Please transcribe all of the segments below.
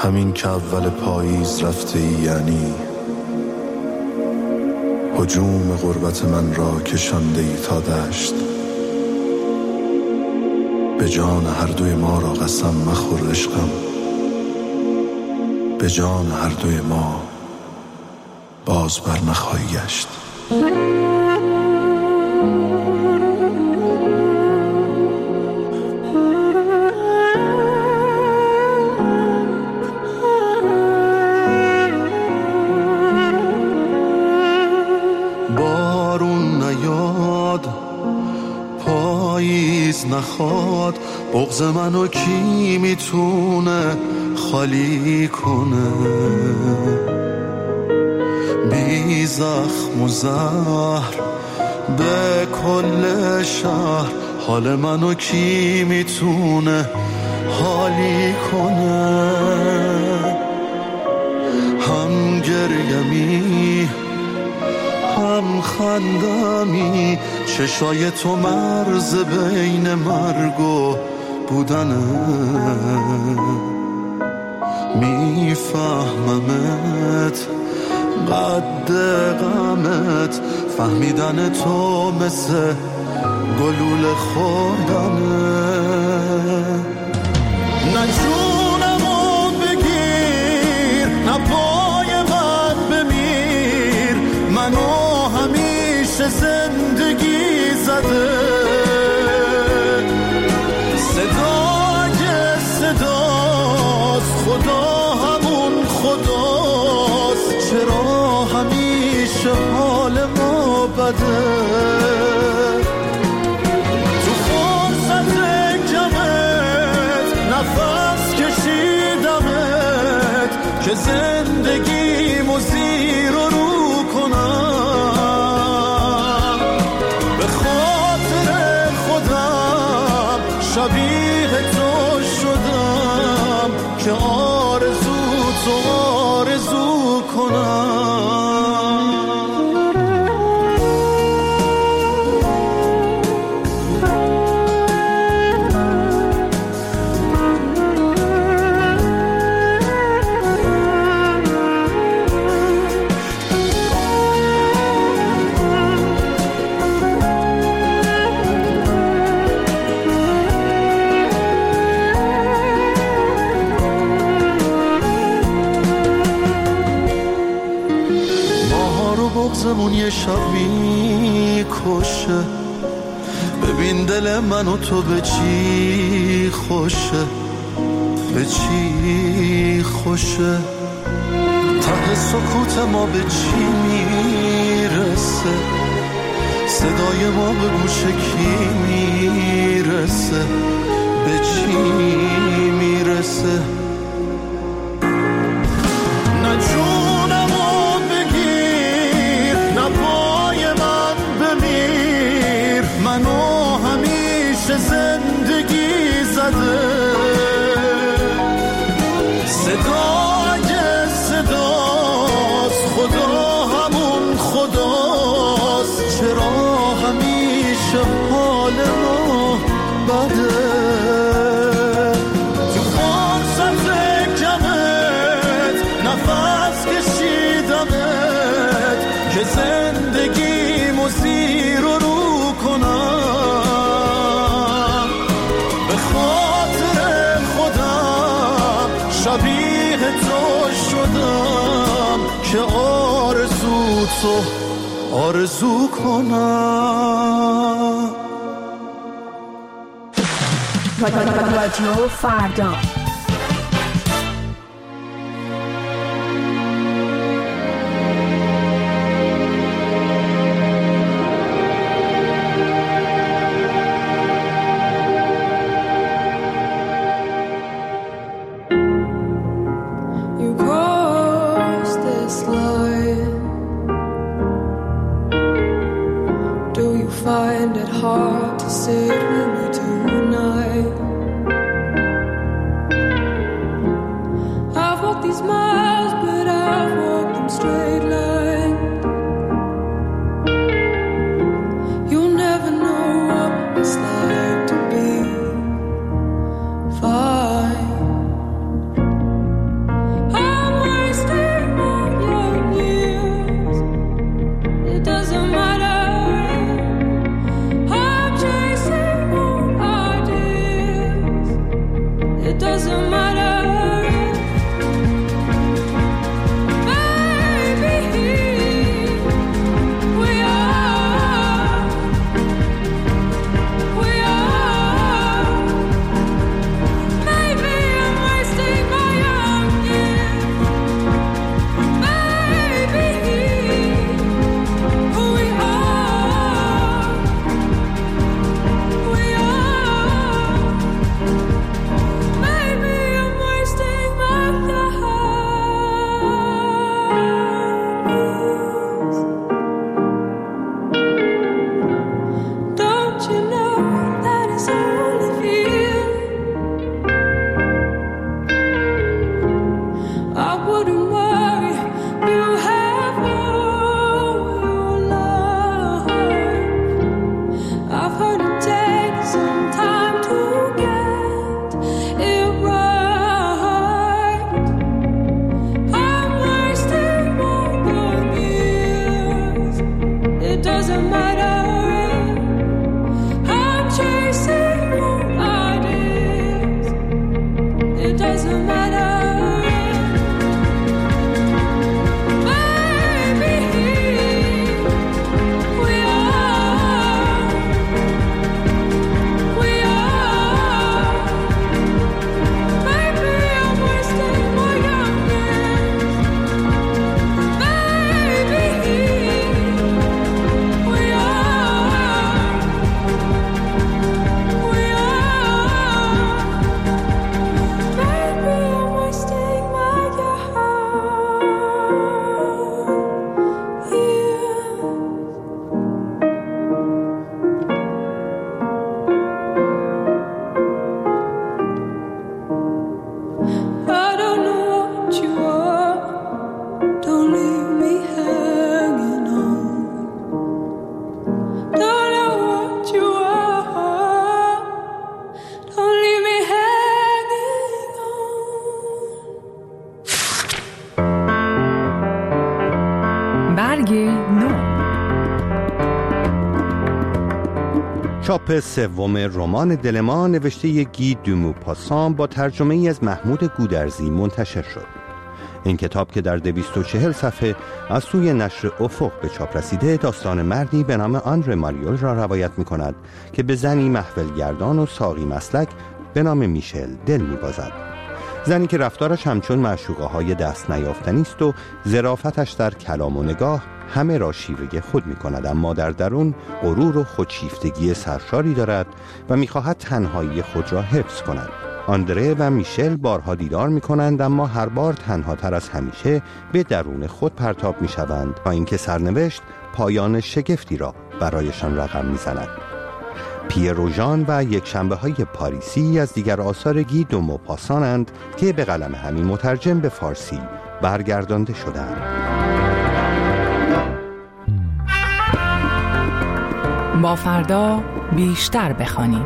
همین که اول پاییز رفته ای، یعنی هجوم غربت من را کشانده ای تا دشت. به جان هر دوی ما را قسم مخور عشقم، به جان هر دوی ما باز بر نخواهی گشت. بارون نیاد، پاییز نخواد، بغض منو کی میتونه خالی کنه؟ بی زخم و زهر به کل شهر، حال منو کی میتونه حالی کنه؟ هم گریمی هم خندمی، چشای تو مرز بین مرگ و بودنه. میفهممت قد غمت، فهمیدن تو مثل گلوله خوردنه. نه جونمو بگیر، نه پای من بمیر، منو همیشه زندگی زده. صدای صداست، خدا همون خداست، چرا همیشه حال ما بده؟ تو فرصت کمت نفس کشیدمت که زندگیمو زیر و رو کنم. به خاطر خودم شبیه تو شدم که آرزو تو آرزو کنم. بغضمون یه شب میکشه، ببین دل من و تو به چی خوشه، به چی خوشه. ته سکوت ما به چی میرسه، صدای ما به گوش کی میرسه، به چی میرسه. نه جونمو پای من بمیر، منو همیشه زندگی زده. صدای صداست، خدا همون خداست، چرا همیشه حال ما بده؟ تو فرصت کمت نفس کشیدمت که زندگیمو زیر و رو کنم. به خاطر خودم شبیه تو شدم که آرزو تو آرزو کنم. رادیو فردا. Find it hard to sit with me tonight. I've walked these miles, but I've walked them straight line. You'll never know what it's like to be fine. چاپ سوم رمان دل ما نوشته گی دو موپاسان با ترجمه ای از محمود گودرزی منتشر شد. این کتاب که در 240 صفحه از سوی نشر افق به چاپ رسیده، داستان مردی به نام آندره ماریول را روایت می کند که به زنی محفلگردان و ساقی مسلک به نام میشل دل می بازد. زنی که رفتارش همچون معشوقه های دست نیافتنی است و ظرافتش در کلام و نگاه همه را شیوه خود می کند، اما در درون غرور و خودشیفتگی سرشاری دارد و می خواهد تنهایی خود را حفظ کند. آندره و میشل بارها دیدار می کنند، اما هر بار تنها تر از همیشه به درون خود پرتاب می شوند تا اینکه سرنوشت پایان شگفتی را برایشان رقم می زند. پیر روژان و یک شنبه های پاریسی از دیگر آثار گی دو موپاسانند که به قلم همین مترجم به فارسی برگردانده شدند. با فردا بیشتر بخوانیم.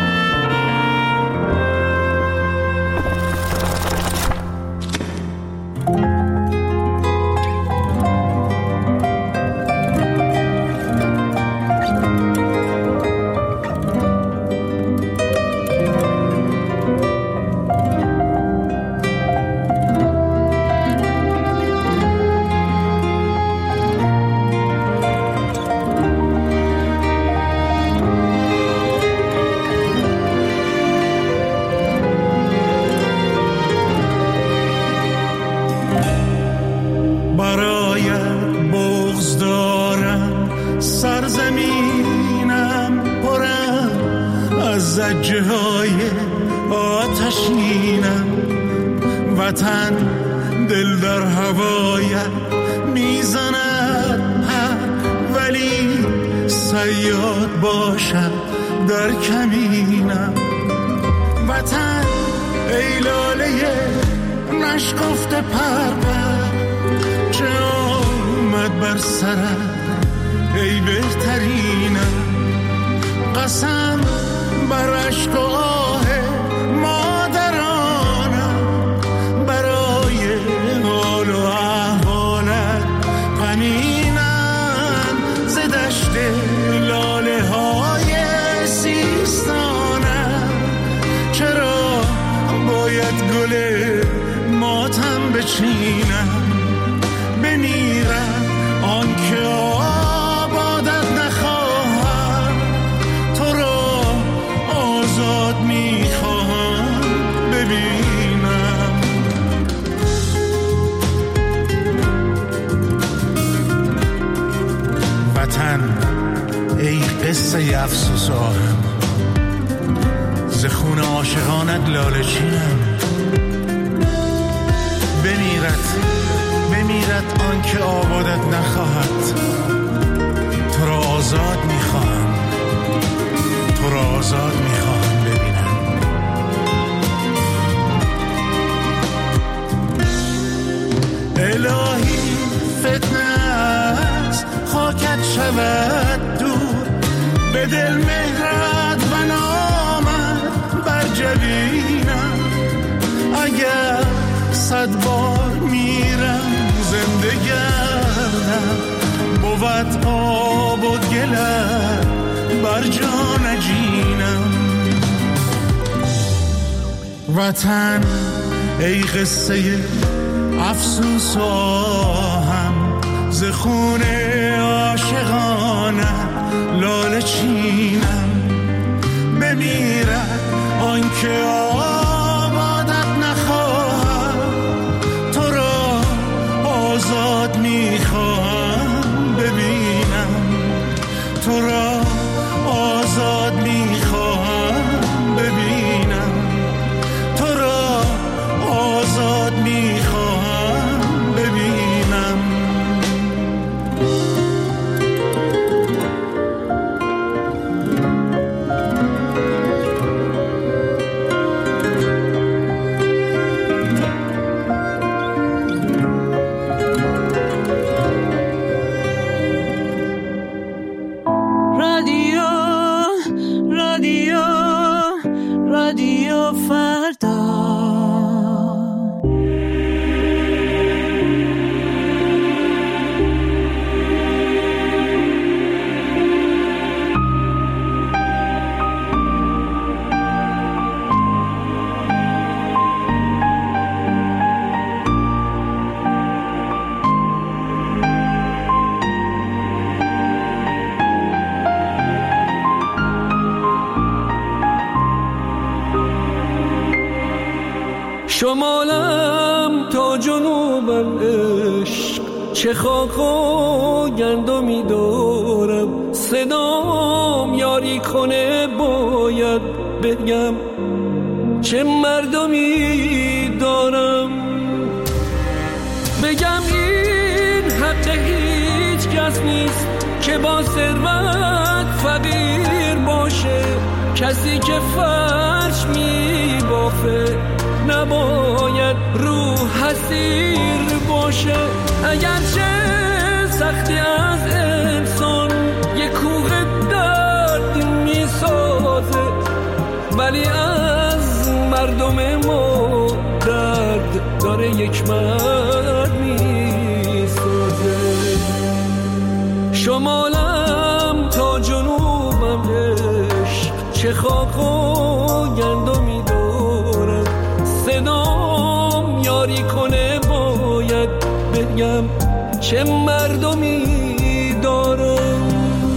زجه‌های آتشینم، وطن دل در هوایت میزند ولی صیاد باشد در کمینم. وطن ای لاله نشکفته پربر، چه آمد بر سرت ای بهترینم. قسم بر عشق و آه مادرانم، برای حال و احوالت غمینم. ز دشت لاله های سیستانم، چرا باید گل ماتم بچینم؟ بمیرم آن که آبادت نخواهم، تو را آزاد میخواهم ببینم. وطن ای قصه افسوس آهم، ز خون عاشقانت لاله چینم. بمیرد آن که آبادت نخواهد، تو را آزاد میخواهم، تو را آزاد میخواهم ببینم. الهی فتنه است خاکت شود دور، به دل مهرت و نامت بر جبینم. اگر 100 بار میرم زنده گردم، بود آب و گلت بر جا نجینم. وطن ای قصه افسوس آهم، ز خون عاشقانه لاله چینم. بمیرد آن که آبادت نخواهم، تو را آزاد میخواهم ببینم، تو را آزاد میخواهم ببینم، تو را آزاد میخواهم ببینم. رادیو فردا. شمالم تا جنوبم عشق، چه خاک و گندمی دارم. صدام یاری کنه باید بگم چه مردمی دارم. بگم این حق هیچ کس نیست که با ثروت فقیر باشه. کسی که فرش می بافه نباید روح حسیر باشه. اگرچه سختی از انسان یک کوه درد می سازه، ولی از مردم ما درد داره یک مرد می سازه. شمالم تا جنوبم عشق، چه خاک و گندمی دارم. صدام یاری کنه باید بگم چه مردمی دارم.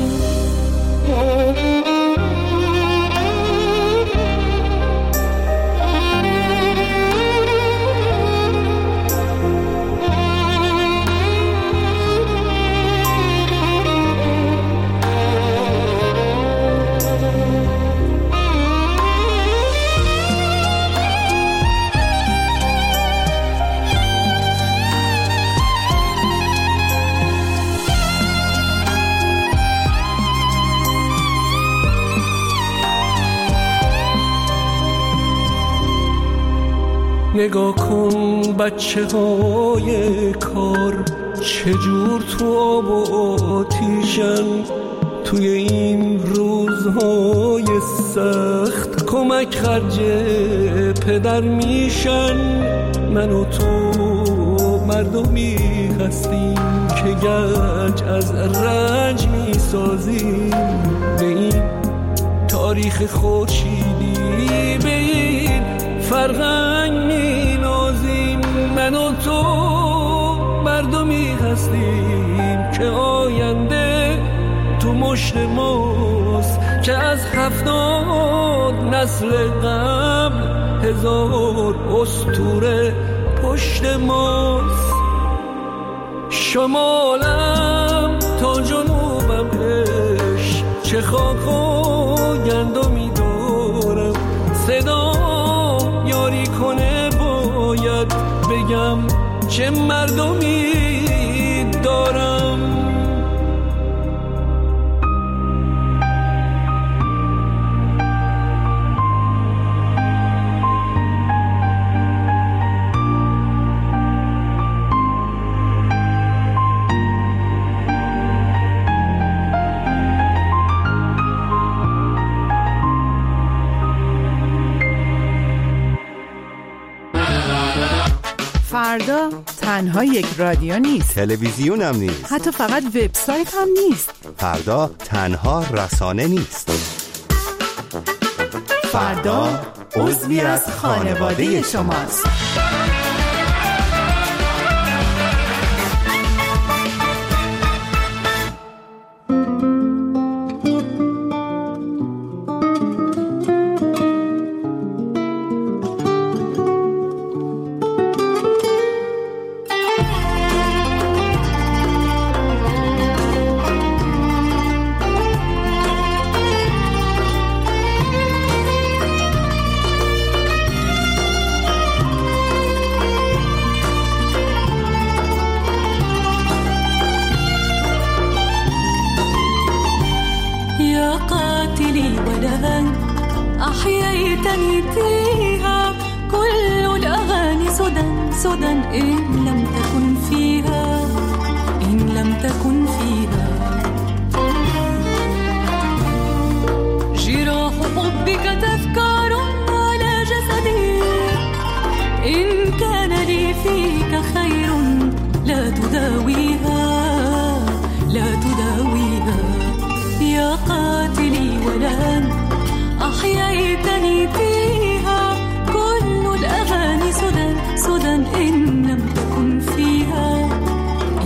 نگاه کن بچه های کار چجور تو آب و آتیشن. توی این روزهای سخت کمک خرج پدر میشن. من و تو مردمی هستیم که گنج از رنج میسازیم. به این تاریخ خورشیدی، به این فرهنگ مینازیم. من و تو مردمی هستیم که آینده تو مشت ماست، که از 70 نسل قبل 1000 اسطوره پشت ماست. شمالم تا جنوبم عشق، چه خاک و گندمی دارم. صدام یاری کنه باید بگم چه مردمی دارم. فردا تنها یک رادیو نیست، تلویزیون هم نیست، حتی فقط وبسایت هم نیست. فردا تنها رسانه نیست. فردا عضوی از خانواده شماست. أحييتني فيها كل الأغاني سدى إن لم تكن فيها جراح حبك تذكار على جسدي إن كان لي فيك خير لا تداويها يا قاتلي ولن أحييتني فيها كل الأغاني سدى إن لم تكن فيها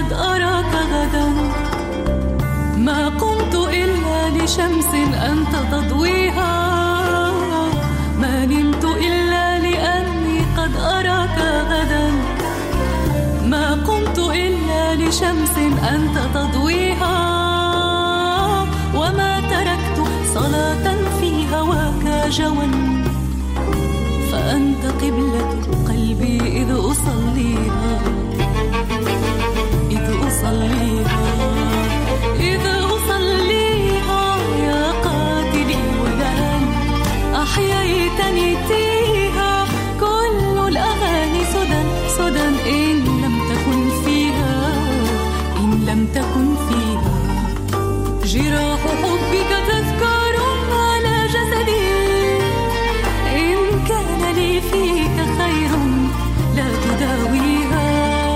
قد أراك غدا ما قمت إلا لشمس أنت تضويها ما نمت إلا لأني قد أراك غدا ما قمت إلا لشمس أنت تضويها وما تركت صلاة في هواك جوا فأنت قبلة قلبي إذ أصليها يا قاتلي ولن أحييتني تيها كل الأغاني سدى إن لم تكن فيها جراح حبك تذكار على جسدي إن كان لي فيك خير لا تداويها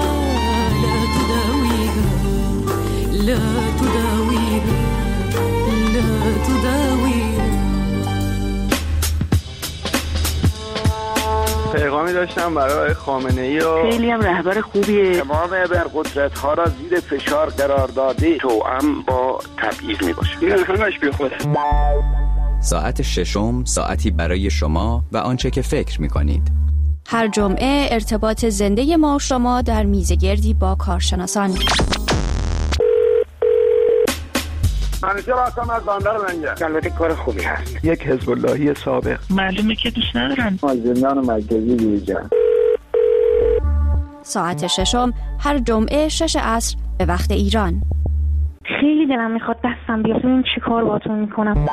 پیغامی داشتم برای خامنه‌ای و خیلی هم رهبر خوبیه. تمام ابرقدرت‌ها را زیر فشار قرار داده توأم با تبعیض میباشه. این همش بیخوده. ساعت ششم ساعتی برای شما و آنچه که فکر می‌کنید. هر جمعه ارتباط زنده ما شما در میزگردی با کارشناسان. منیجر هستم از بندر لنگر. البته کار خوبی هست. یک حزب اللهی سابق. معلومه که دوست ندارن. از زندان مرکزی بیرون. ساعت ششم هر جمعه 6 عصر به وقت ایران. خیلی دلم میخواد دستم بیاد ببینم چی کار باهاتون میکنم.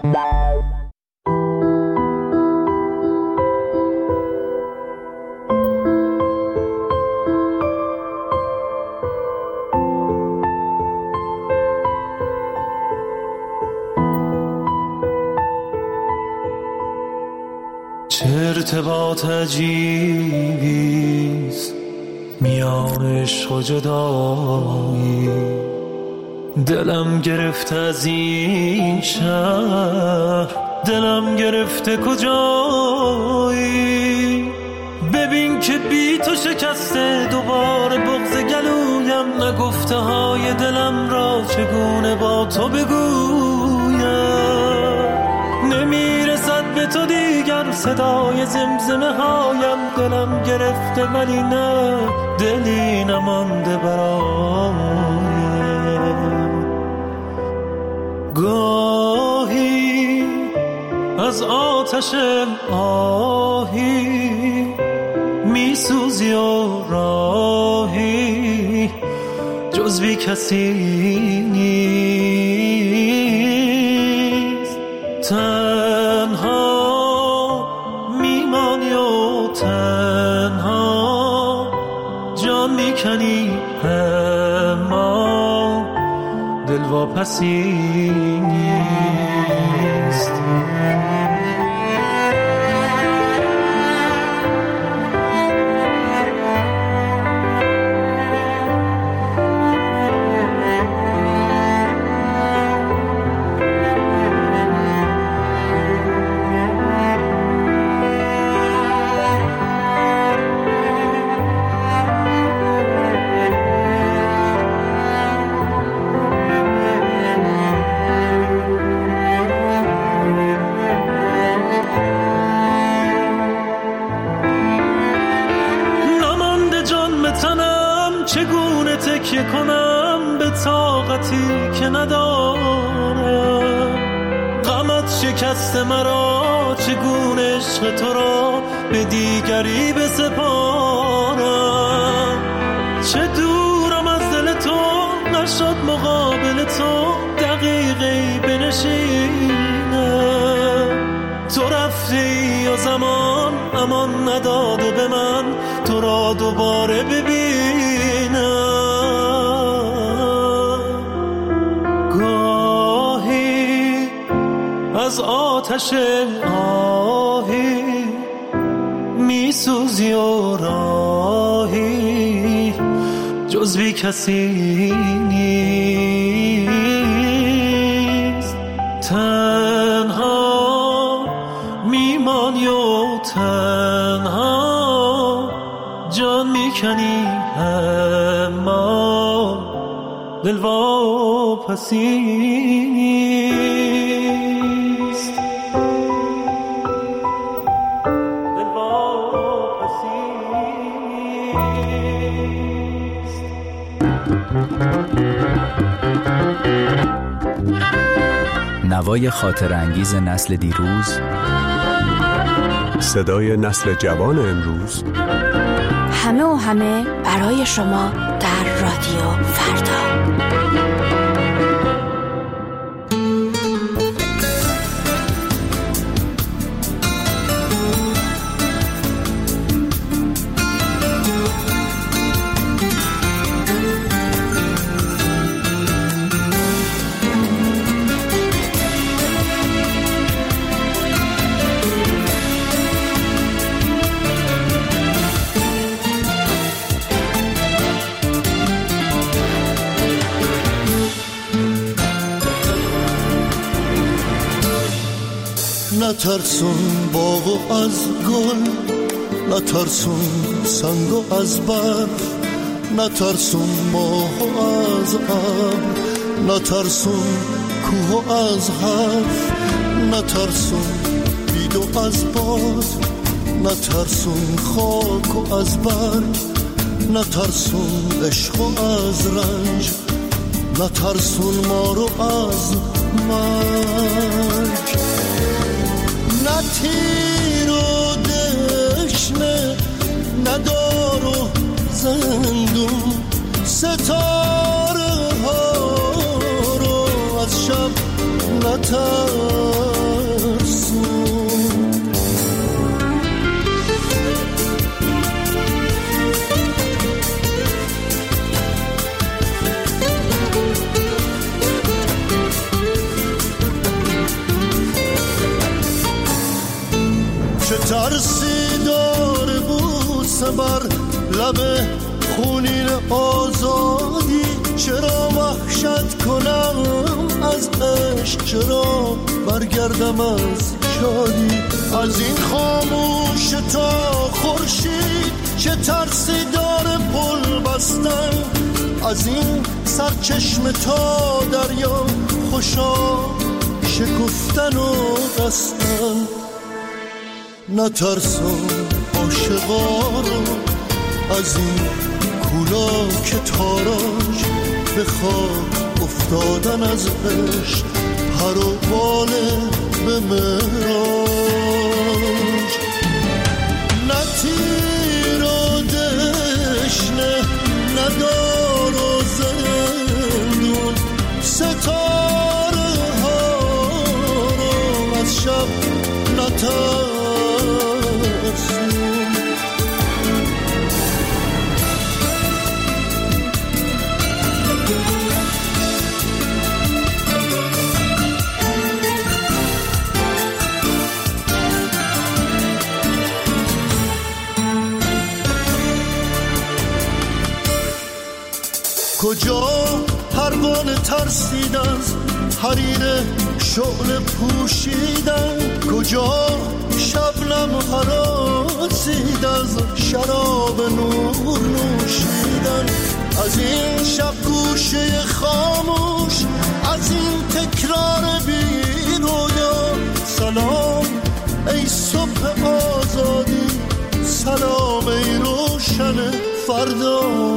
چه ارتباط عجیبیست میان عشق و جدایی دلم گرفته از این شهر دلم گرفته کجایی ببین که بی تو شکسته دوباره بغض گلویم نگفته های دلم را چگونه با تو بگویم نمیرسد به تو دیگر صدای زمزمه هایم دلم گرفته ولی نه دلی نمانده برایم گاهی از آتش آهی میسوزی و راهی جز بی کسی نیست تنها میمانی و تنها جان میکنی اما دل واپسی نیست چگونه تکیه کنم به طاقتی که ندارم غمت شکست مرا چگونه عشق تو را به دیگری بسپارم چه دورم از دل تو نشد مقابل تو دقیقی بنشینم تو رفتی و زمان امان نداده به من تو را دوباره ببینم گاهی از آتش آهی میسوزی و راهی جز بی کسی نیست تنها میمانی و تنها جان زبان میکنی اما دل واپسی نیست. دل واپسی نیست. نوای خاطر انگیز نسل دیروز، صدای نسل جوان امروز، همه و همه برای شما در رادیو فردا. نترسون باغو از گل، نترسون سنگو از برف، نترسون ماهو از ابر، نترسون کوهو از حرف، نترسون بیدو از باد، نترسون خاکو از برگ، نترسون عشقو از رنج، نترسون مارو از مرگ. نه تیر و دشنه، نه دار و زندون، ستاره ها رو از شب نترسون. چه ترسی داره بوسه بر لب خونین آزادی، چرا وحشت کنم از عشق، چرا برگردم از شادی، از این خاموش تا خورشید. چه ترسی داره پل بستن، از این سرچشمه تا دریا، خوشا شکفتن و بستن. نترسون عاشقا رو از این کولا که تاراج، به خاک افتادن از عشق، پر و باله به معراج. نه تیر و دشنه، نه دار و زندون، ستاره ها رو از شب نترسون. کجا پروانه ترسید از حریر شعله پوشیدن، کجا شبنم هراسید از شراب نور نوشیدن. از این شب گوشه خاموش، از این تکرار بی رویا، سلام ای صبح آزادی، سلام ای روشن فردا.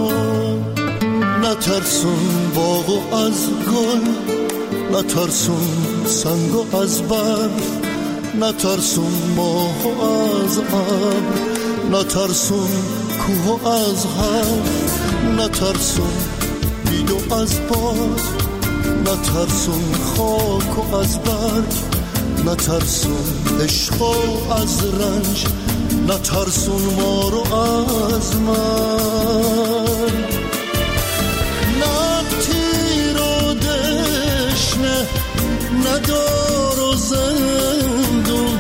نترسون باغو از گل، نترسون سنگو از برف، نترسون ماهو از ابر، نترسون کوهو از حرف، نترسون بیدو از باد، نترسون خاکو از برگ، نترسون عشقو از رنج، نترسون مارو از مرگ. ندار و زندون،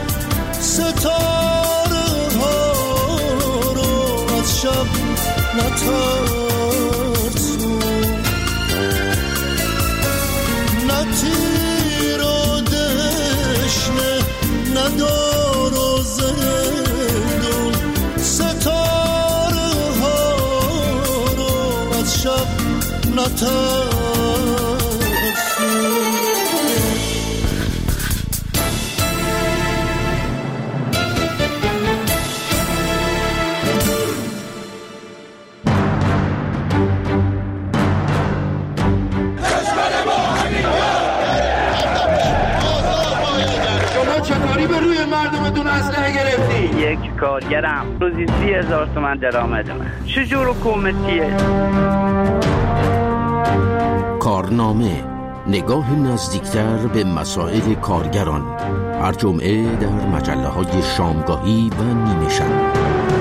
ستاره ها رو از شب نترسون. نه تیر و دشنه، ندار و زندون، ستاره ها نترسم. چطوری به روی مردم بدون اسلحه گرفتی؟ یک کارگرم روزی 30,000 تومان درآمد من. چجور حکومتیه؟ کارنامه، نگاه نزدیکتر به مسائل کارگران، هر جمعه در مجله‌های شامگاهی و نیمه شب.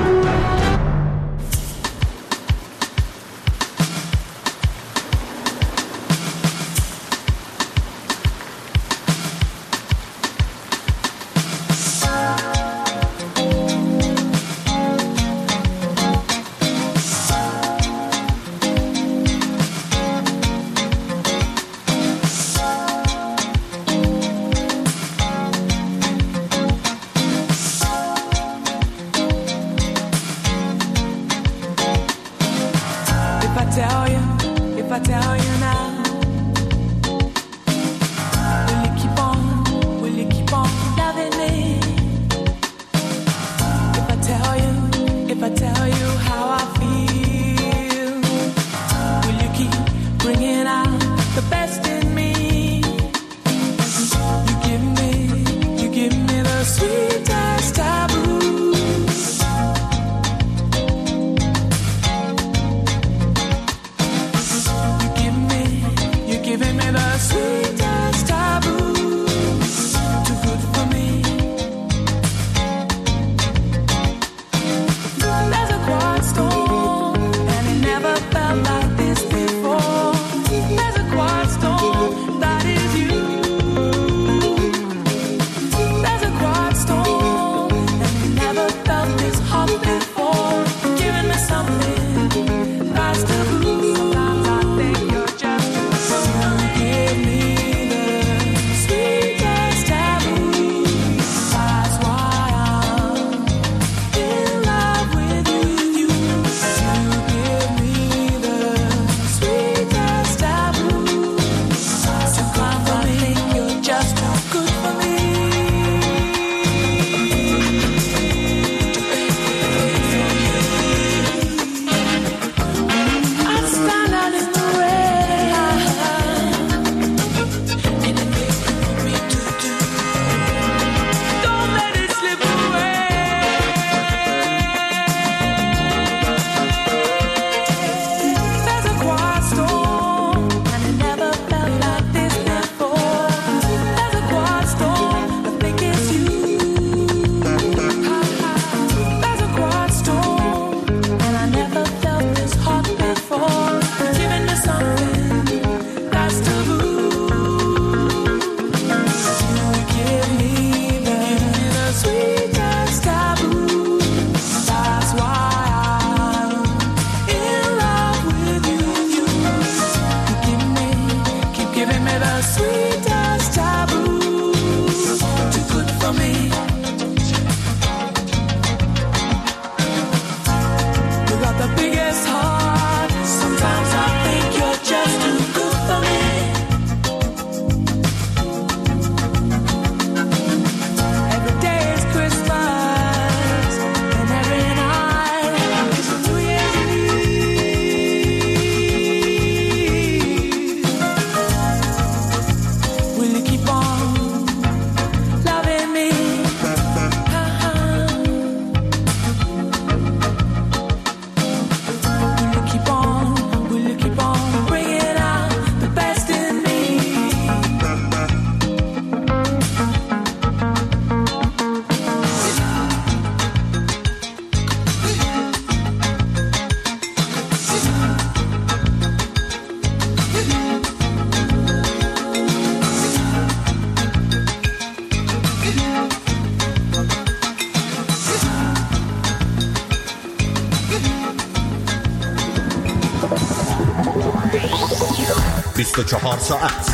چهار ساعت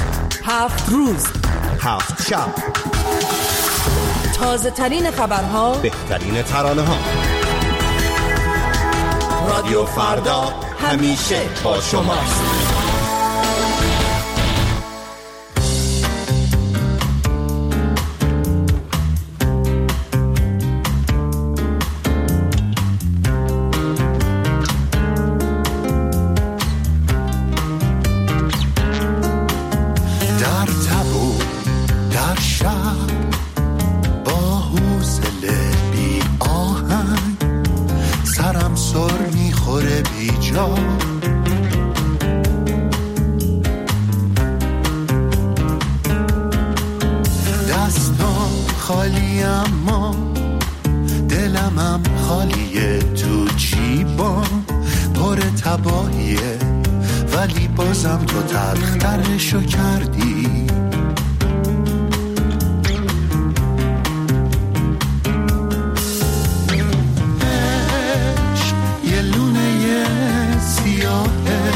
7 روز 7 شب، تازه ترین خبرها، بهترین ترانه ها. رادیو فردا همیشه با شماست. بی جا. دستام خالی اما دلمم خالیه، تو جیبام پر تباهیه، ولی بازم تو تلخترشو کردی. عشق یه لونه سیاهه،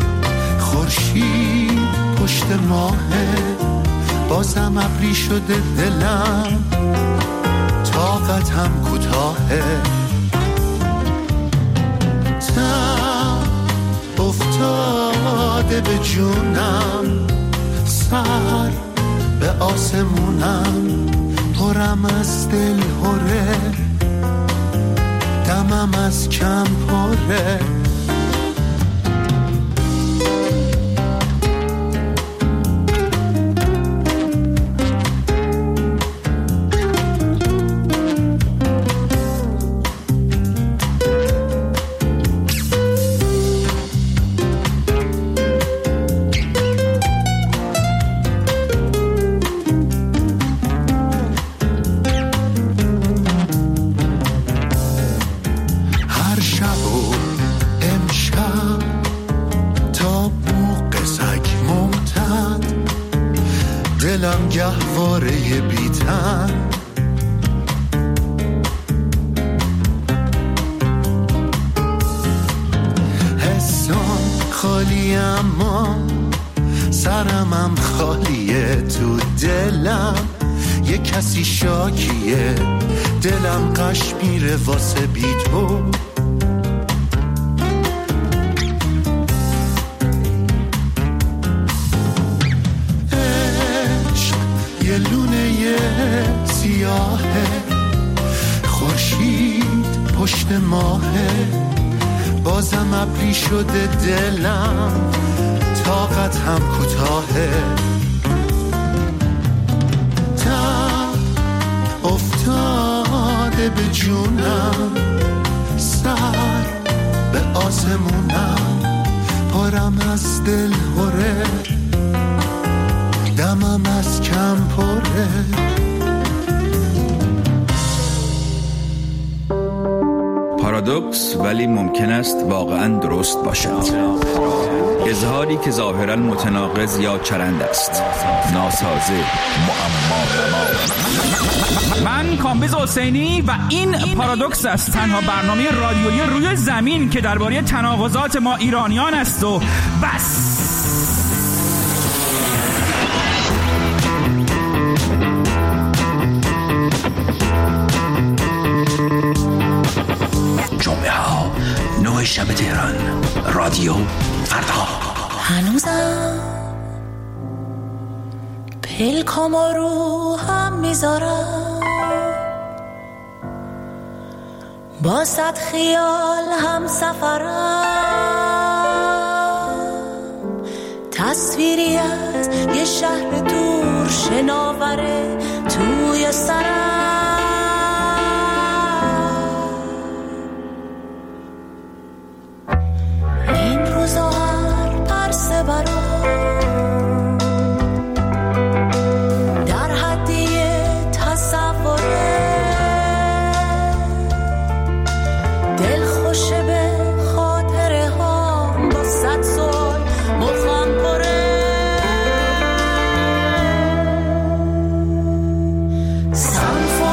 خورشید پشت ماهه، بازم ابری شده دلم، طاقتم کوتاهه. افتاده به جونم، سر به آسمونم، پرم از دل هره، دمم از کم پره. دلم گهواره بیتن، حسام خالی اما سرمم خالیه، تو دلم یه کسی شاکیه، دلم قش میره واسه بی تو. یه لونه سیاهه، خورشید پشت ماهه، بازم ابری شده دلم، طاقت هم کوتاهه. تب افتاده به جونم، سر به آسمونم، پرم از دل هره، دمم از کم پره. پارادوکس ولی ممکن است واقعاً درست باشد. اظهاری که ظاهراً متناقض یا چرند است، ناسازه، معما. من کامبیز حسینی و این پارادوکس است، تنها برنامه رادیویی روی زمین که درباره تناقضات ما ایرانیان است و بس. جمعه ها 9 شب تهران، رادیو فردا. هنوزم پلکامو رو هم میذارم، با صد خیال هم سفرم، تصویری از یه شهر دور شناوره توی سرم. این روزا هر پرسه برام در حدی تصوره، دل خوشه به خاطره ها، با 100 سال مخم پره. سنفونی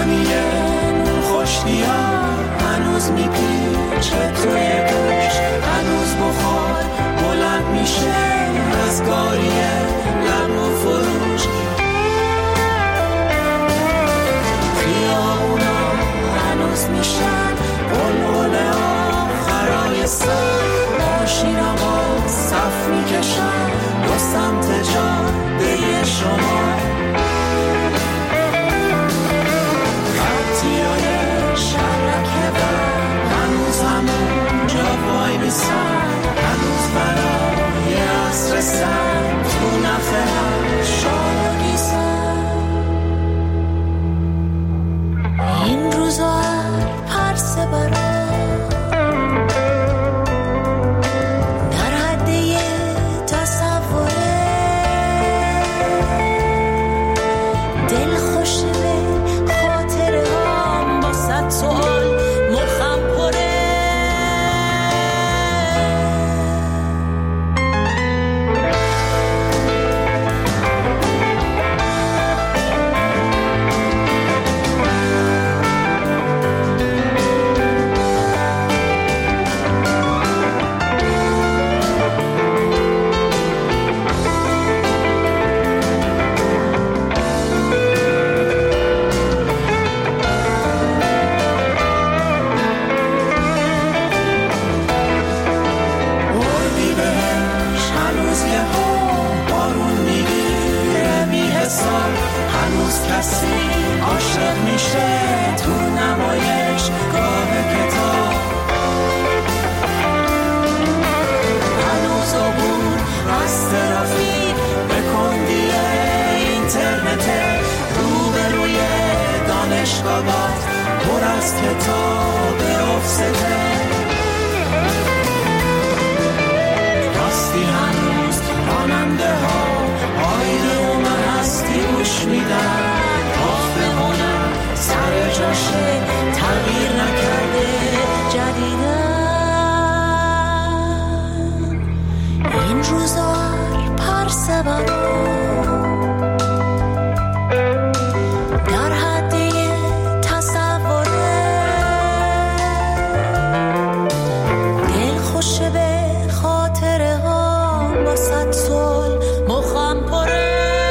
کتاب افسده راستی هنوز راننده ها آینه هستی گوش میدن آف بمونم سر جاشه تغییر نکرده جدیدن این روزار پرسه برو در حدی تصوره دل خوشه به خاطره ها با صد سال مخم پره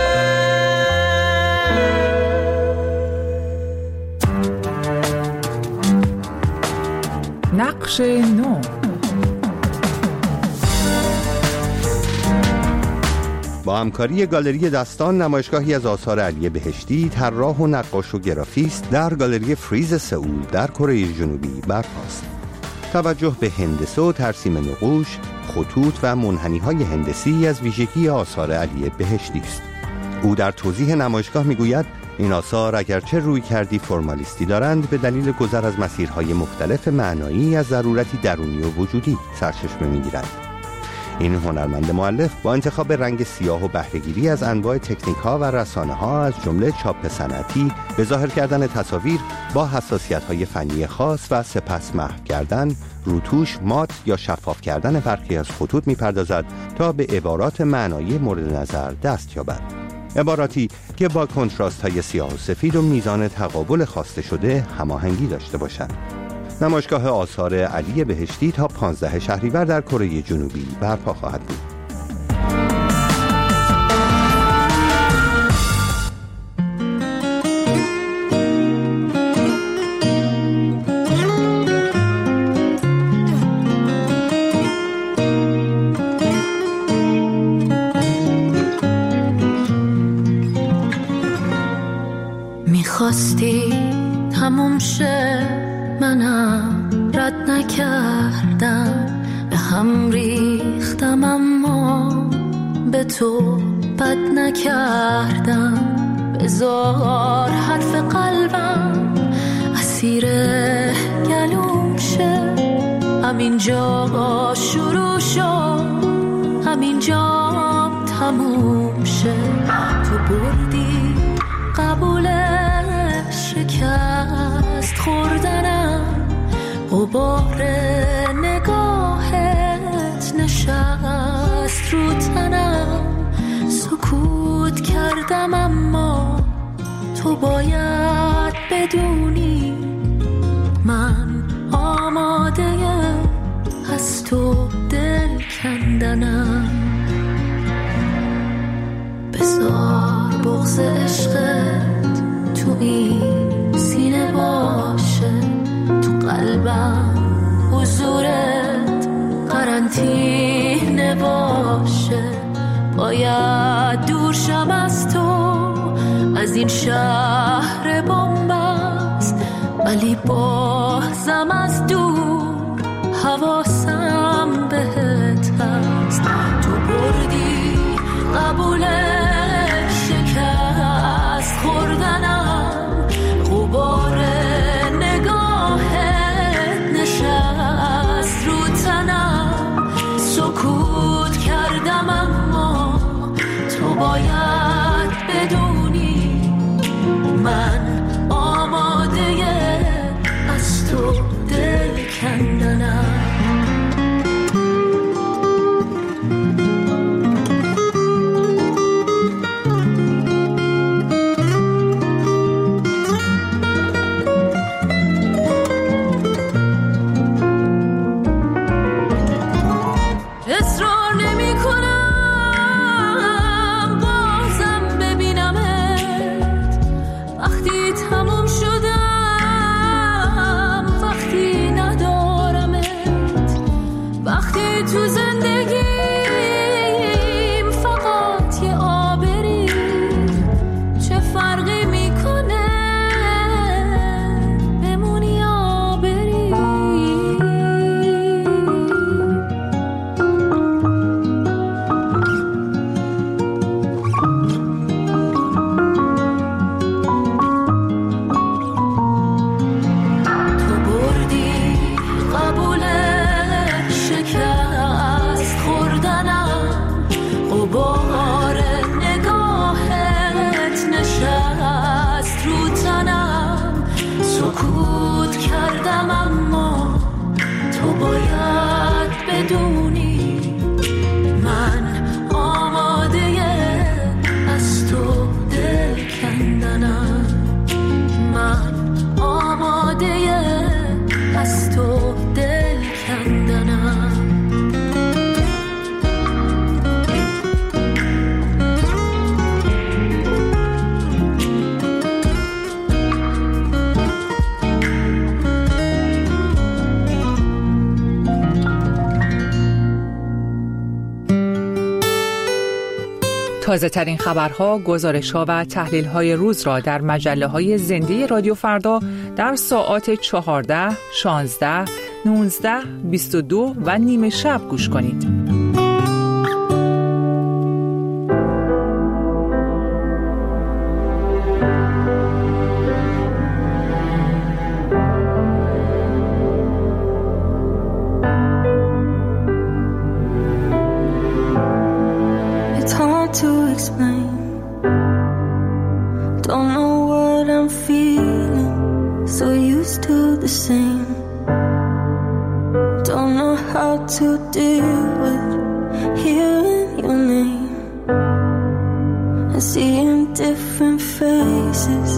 نقش نو. با همکاری گالری دستان نمایشگاهی از آثار علی بهشتی، طراح و نقاش و گرافیست در گالری فریز سئول در کره جنوبی برپاست. توجه به هندسه و ترسیم نقوش، خطوط و منحنی‌های هندسی از ویژگی آثار علی بهشتی است. او در توضیح نمایشگاه می‌گوید این آثار اگرچه روی کردی فرمالیستی دارند، به دلیل گذر از مسیرهای مختلف معنایی از ضرورتی درونی و وجودی سرچشمه می‌گیرند. این هنرمند مؤلف با انتخاب رنگ سیاه و بهره‌گیری از انواع تکنیک‌ها و رسانه‌ها از جمله چاپ صنعتی به ظاهر کردن تصاویر با حساسیت‌های فنی خاص و سپس محو کردن، روتوش، مات یا شفاف کردن برخی از خطوط می‌پردازد تا به عبارات معنایی مورد نظر دست یابد. عباراتی که با کنتراست‌های سیاه و سفید و میزان تقابل خواسته شده هماهنگی داشته باشند. نمایشگاه آثار علی بهشتی تا 15 شهریور در کره جنوبی برپا خواهد بود. میخواستی تموم شه منم رد نکردم به هم ریختم اما به تو بد نکردم بذار حرف قلبم اسیر گلوم شه همینجا شروع شد همینجا تموم شه تو بردی قبول شکست خوردنم غبار نگاهت نشست رو تنم سکوت کردم اما تو باید بدونی من آماده از تو دل کندنم بذار بغض عشقت تو این سینه باشه تو قلبم حضورت قرنطینه باشه باید دور شم از تو از این شهر بنبست ولی بازم از دور حواسم بهت هست تو بردی قبول شکست خوردنم غبار نگاهت نشست رو تنم سکوت کردم اما تو باید بدونی من آماده از تو دل کندنم بدونی من آماده از تو دل کندنم، من آماده از تو دل کندنم. تازه ترین خبرها، گزارش‌ها و تحلیل‌های روز را در مجله‌های زنده رادیو فردا در ساعات 14، 16، 19، 22 و نیمه شب گوش کنید. To explain, don't know what I'm feeling, so used to the same. Don't know how to deal with hearing your name and seeing different faces.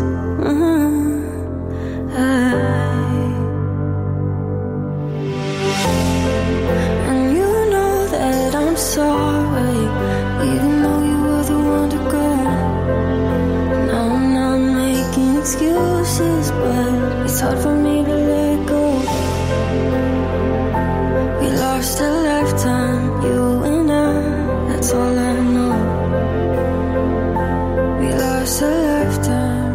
And you know that I'm sorry, even though you were the one to go. Now I'm not making excuses, but it's hard for me to let go. We lost a lifetime, you and I, that's all I know. We lost a lifetime.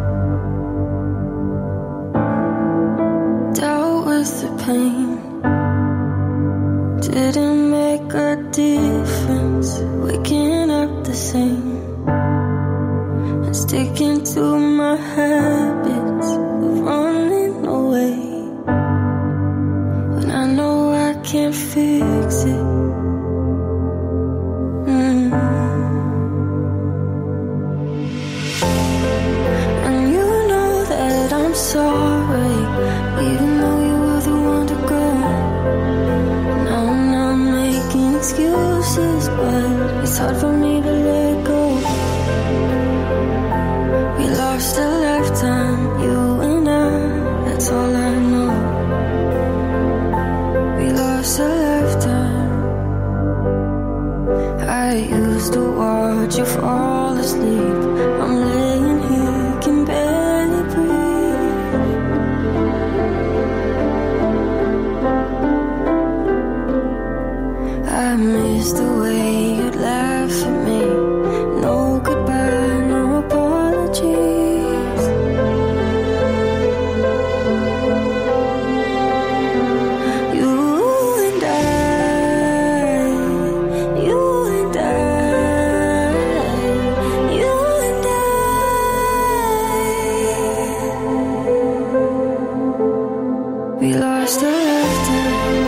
Dealt with the pain, didn't make a difference. Waking up the same and sticking to my habits of running away when I know I can't fix it. And you know that I'm sorry, even though you were the one to go. Now I'm not making excuses, but it's hard for me to let go. We lost a lifetime, you and I, that's all I know. We lost a lifetime. I used to watch you fall asleep. I'm laying here, can barely breathe. I miss the way you'd laugh at me. No goodbye, no apologies. You and I, you and I, you and I. We lost a lifetime.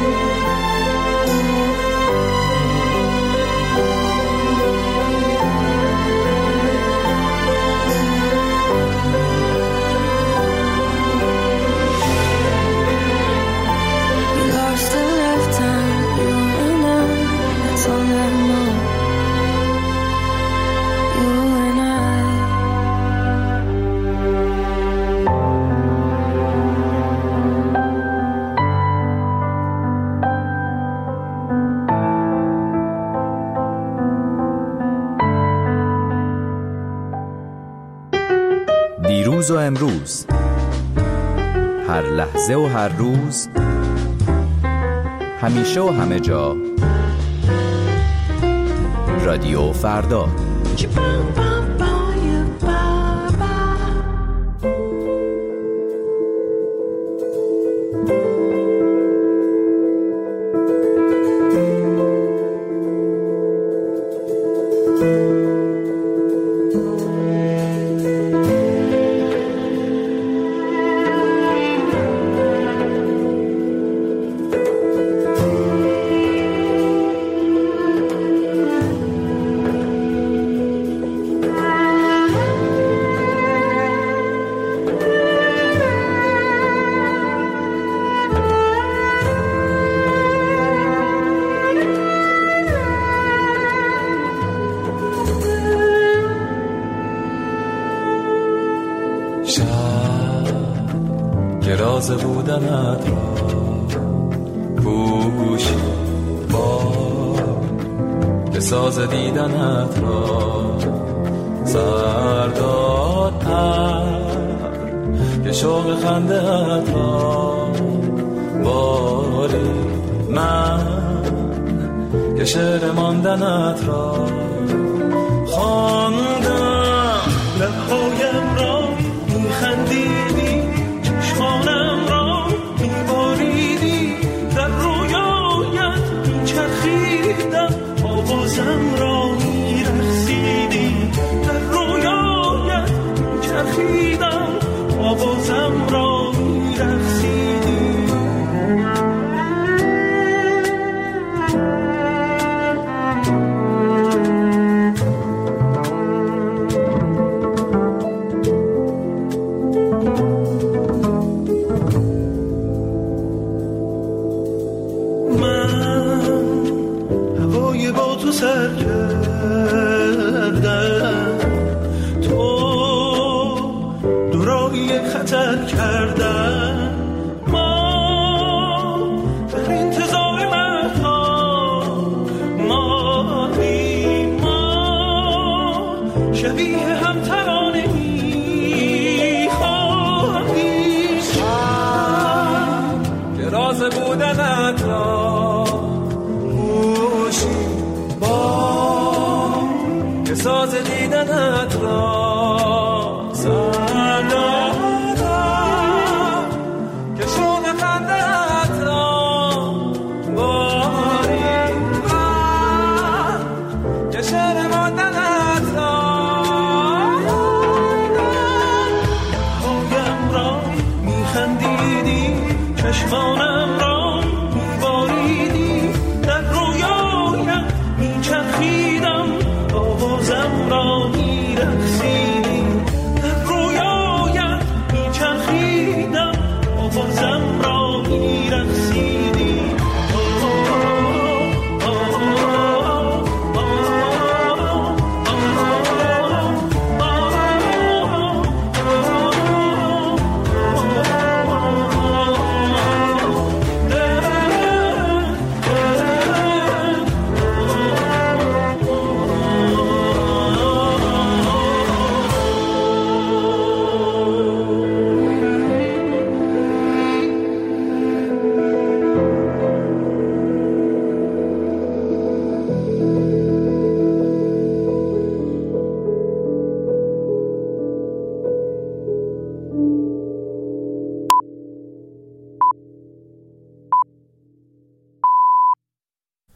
دیروز و امروز، هر لحظه و هر روز، همیشه و همه جا، رادیو فردا. تازه بودنت را گوش به ساز دیدنت را سرداد پر که شوق خنده‌ات را باری من که شعر ماندنت را خواندم لبهایم را میخندیدی چشمانم را میباریدی در رویایت میچرخیدم آوازم را میرقصیدی در رویایت میچرخیدم آوازم را میرقصیدی سر کردم تو دورایی خطر کردم